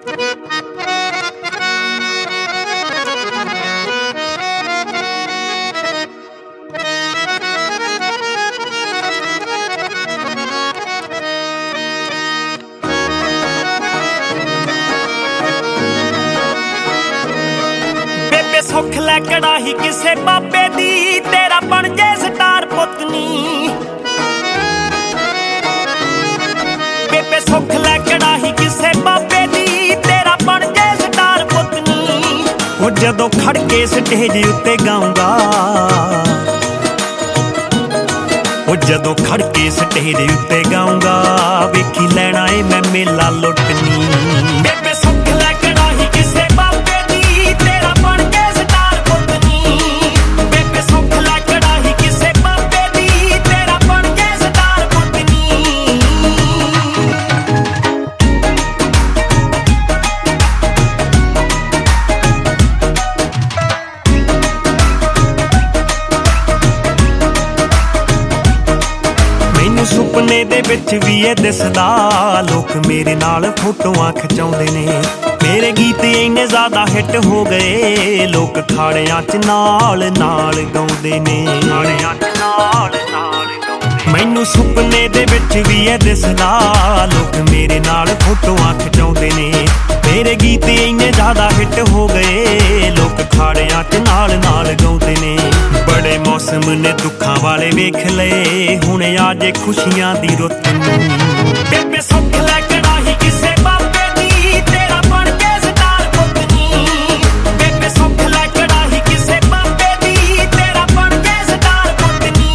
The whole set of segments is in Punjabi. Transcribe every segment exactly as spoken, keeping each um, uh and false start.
ਸੁੱਖ ਲੈ ਕੜਾਹੀ ਕਿਸੇ ਬਾਬੇ ਦੀ, ਤੇਰਾ ਬਣ ਜੇ ਸਟਾਰ ਪੁੱਤਨੀ। ਬੇਬੇ ਸੁੱਖ ਲੈ ਕੜਾਹੀ ਕਿਸੇ ਬਾਬੇ ਦੀ, ਤੇਰਾ ਬਣ ਜੇ ਸਟਾਰ ਪੁੱਤਨੀ। ਉਹ ਜਦੋਂ ਖੜ ਕੇ ਸਟੇਜ ਉੱਤੇ ਗਾਉਂਗਾ, ਉਹ ਜਦੋਂ ਖੜ ਕੇ ਸਟੇਜ ਉੱਤੇ ਗਾਉਂਗਾ, ਵੇਖੀ ਲੈਣਾ ਏ ਮੈਂ ਮੇਲਾ ਲੁੱਟਨੀ। ਬੇਬੇ ਸੁੱਖ ਲੈ ਕੜਾਹੀ ਕਿਸੇ ਬਾਬੇ ਦੀ, ਤੇਰਾ ਬਣ ਜੇ ਸਟਾਰ ਪੁੱਤਨੀ। ਬੇਬੇ ਸੁੱਖ ਲੈ ਕੜਾਹੀ ਕਿਸੇ ਬਾਬੇ ਦੀ, ਤੇਰਾ ਬਣ ਜੇ ਸਟਾਰ ਪੁੱਤਨੀ। ਮੈਨੂੰ ਸੁਪਨੇ ਦੇ ਵਿੱਚ ਵੀ ਇਹ ਦਿਸਦਾ, ਲੋਕ ਮੇਰੇ ਨਾਲ ਫੋਟੋਆਂ ਖਿਚਾਉਂਦੇ ਨੇ। ਮੇਰੇ ਗੀਤ ਇੰਨੇ ਜ਼ਿਆਦਾ ਹਿੱਟ ਹੋ ਗਏ, ਲੋਕ ਖਾੜਿਆਂ 'ਚ ਨਾਲ ਨਾਲ ਗਾਉਂਦੇ ਨੇ। ਖਾੜਿਆਂ 'ਚ ਨਾਲ ਨਾਲ ਗਾਉਂਦੇ। ਮੈਨੂੰ ਸੁਪਨੇ ਦੇ ਵਿੱਚ ਵੀ ਇਹ ਦਿਸਦਾ, ਲੋਕ ਮੇਰੇ ਨਾਲ ਫੋਟੋਆਂ ਖਿਚਾਉਂਦੇ ਨੇ। ਮੇਰੇ ਗੀਤ ਇੰਨੇ ਜ਼ਿਆਦਾ ਹਿੱਟ ਹੋ ਗਏ, ਲੋਕ ਖਾੜਿਆਂ 'ਚ ਨਾਲ ਨਾਲ ਗਾਉਂਦੇ ਨੇ। ਬੜੇ ਮੌਸਮ ਨੇ ਦੁੱਖਾਂ ਵਾਲੇ ਵੇਖ ਲਏ, ਹੁਣ ਆ ਜੇ ਖੁਸ਼ੀਆਂ ਦੀ ਰੁੱਤ ਨੂੰ। ਬੇਬੇ ਸੁੱਖ ਲੈ ਕੜਾਹੀ ਕਿਸੇ ਬਾਬੇ ਦੀ, ਤੇਰਾ ਬਣ ਕੇ ਸਟਾਰ ਪੁੱਤਨੀ। ਬੇਬੇ ਸੁੱਖ ਲੈ ਕੜਾਹੀ ਕਿਸੇ ਬਾਬੇ ਦੀ, ਤੇਰਾ ਬਣ ਕੇ ਸਟਾਰ ਪੁੱਤਨੀ।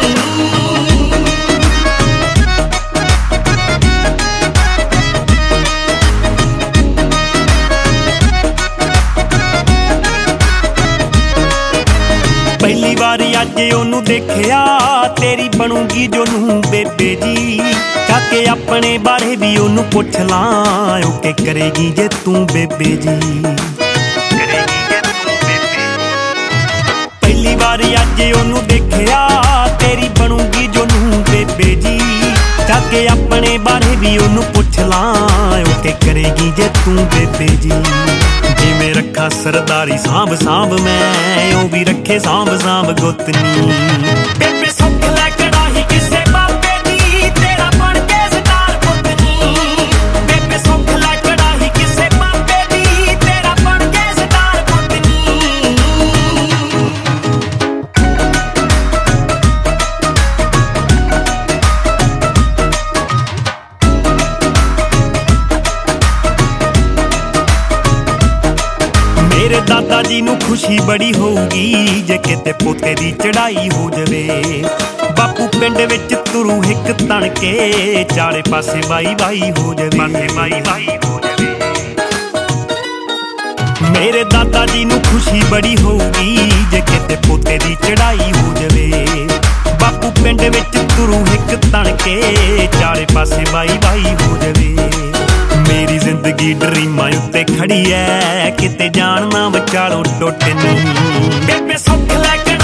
ਪਹਿਲੀ ਵਾਰੀ ਅੱਜ ਉਹਨੂੰ ਦੇਖਿਆ, ਤੇਰੀ ਬਣੂਗੀ ਜੋ ਨੂੰ ਬੇਬੇ ਜੀ। ਜਾ ਕੇ ਆਪਣੇ ਬਾਰੇ ਵੀ ਉਹਨੂੰ ਪੁੱਛ ਲਾਂ, ਉਹ ਕਿ ਕਰੇਗੀ ਜੇ ਤੂੰ ਬੇਬੇ ਜੀ। ਕਰੇਗੀ ਜੇ ਤੂੰ ਬੇਬੇ। ਪਹਿਲੀ ਵਾਰੀ ਅੱਜ ਉਹਨੂੰ ਦੇਖਿਆ, ਤੇਰੀ ਬਣੂਗੀ ਜੋ ਨੂੰ ਬੇਬੇ ਜੀ। ਜਾ ਕੇ ਆਪਣੇ ਬਾਰੇ ਵੀ ਉਹਨੂੰ ਪੁੱਛ ਲਾਂ, ਉਹ ਕਿ ਕਰੇਗੀ ਜੇ ਤੂੰ ਬੇਬੇ ਜੀ। ਜਿਵੇਂ ਰੱਖਾਂ ਸਰਦਾਰੀ ਸਾਂਭ ਸਾਂਭ ਮੈਂ, ਉਹ ਵੀ ਰੱਖੇ ਸਾਂਭ ਸਾਂਭ ਗੁੱਤਨੀ। ਬੇਬੇ ਸੁੱਖ ਲੈ ਕੜਾਹੀ ਕਿਸੇ ਬਾਬੇ ਦੀ, ਤੇਰਾ ਬਣ ਕੇ ਸਟਾਰ ਪੁੱਤਨੀ। ਬੇਬੇ ਸੁੱਖ ਲੈ ਕੜਾਹੀ ਕਿਸੇ ਬਾਬੇ ਦੀ, ਤੇਰਾ ਬਣ ਕੇ ਸਟਾਰ ਪੁੱਤਨੀ। ਮੇਰੇ ਦਾਦਾ ਜੀ ਨੂੰ ਖੁਸ਼ੀ ਬੜੀ ਹੋਊਗੀ, ਜੇ ਕਿਤੇ ਪੋਤੇ ਦੀ ਚੜਾਈ ਹੋ ਜਾਵੇ। ਬਾਪੂ ਪਿੰਡ ਵਿੱਚ ਤੁਰੂ ਹਿੱਕ ਤਣ ਕੇ, ਚਾਰੇ ਪਾਸੇ ਵਾਈ ਵਾਈ ਹੋ ਜਾਵੇ। ਪਾਸੇ ਵਾਈ ਵਾਈ ਹੋ ਜਾਵੇ। ਮੇਰੇ ਦਾਦਾ ਜੀ ਨੂੰ ਖੁਸ਼ੀ ਬੜੀ ਹੋਊਗੀ, ਜੇ ਕਿਤੇ ਪੋਤੇ ਦੀ ਚੜਾਈ ਹੋ ਜਾਵੇ। ਬਾਪੂ ਪਿੰਡ ਵਿੱਚ ਤੁਰੂ ਹਿੱਕ ਤਣ ਕੇ, ਚਾਰੇ ਪਾਸੇ ਵਾਈ ਵਾਈ ਹੋ ਜਾਵੇ। ਮੇਰੀ ਜ਼ਿੰਦਗੀ ਡਰੀਮਾਂ ਉੱਤੇ ਖੜੀ ਐ, ਕਿਤੇ ਜਾਣ ਨਾ ਵਿਚਾਲੋਂ ਟੁੱਟ ਨੀ। ਬੇਬੇ ਸੁੱਖ ਲੈ ਕੇ